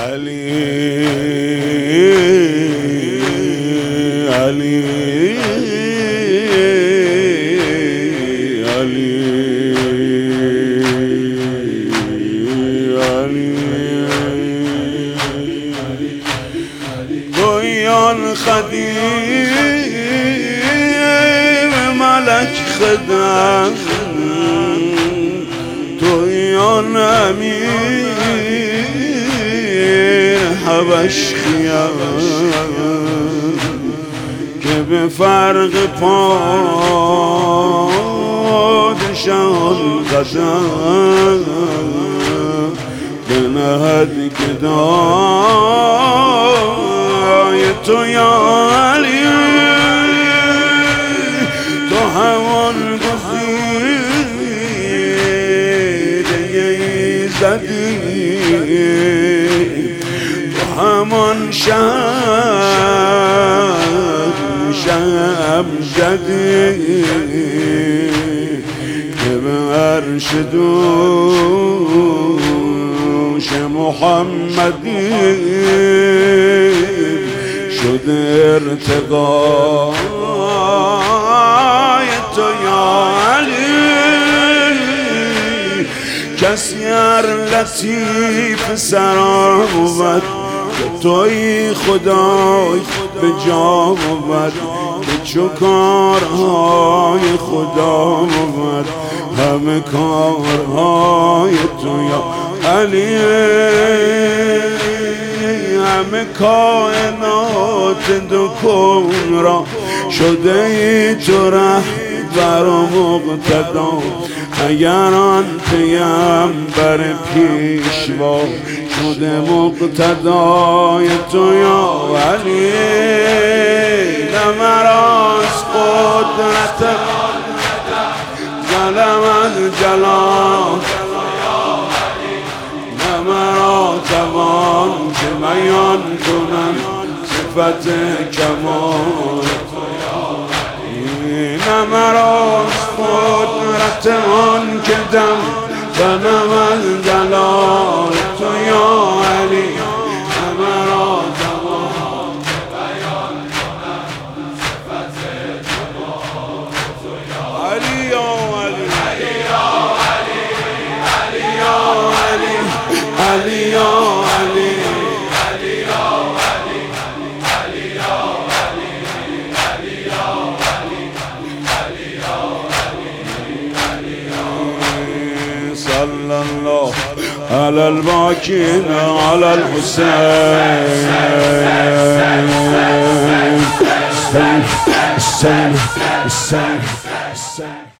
گویان خدیم ملک خدم تویان امیر حبش خیام که به فرق پادشان قدم بنهد گدای تو یا علی تو همان گزیده ایزدی تو همان امجدی که به عرش دوش محمدی شده ارتقای تو یا علی کسی ار لطیف سرا بود که توی خدای به جا بود که چو کارهای خدا بود همه کارهای تو یا علی همه کائنات دو کون را شده ای تو رهبر و مقتدا اگر آن پیامبر پیشوا شده مقتدای تو یا علی نه مراست قدرت ظلم الجلال نه مرا توان که بیان کنم صفت کمال نه مراست قدرت آن که دم ظلم الجلال تو یا علی نه مرا توان که بیان کنم صفت کمال تو یا علی یا علی علی یا علی علی یا علی علی یا علی علی یا علی علی یا علی علی یا علی علی یا علی صلی الله علی الباکین علی الحسین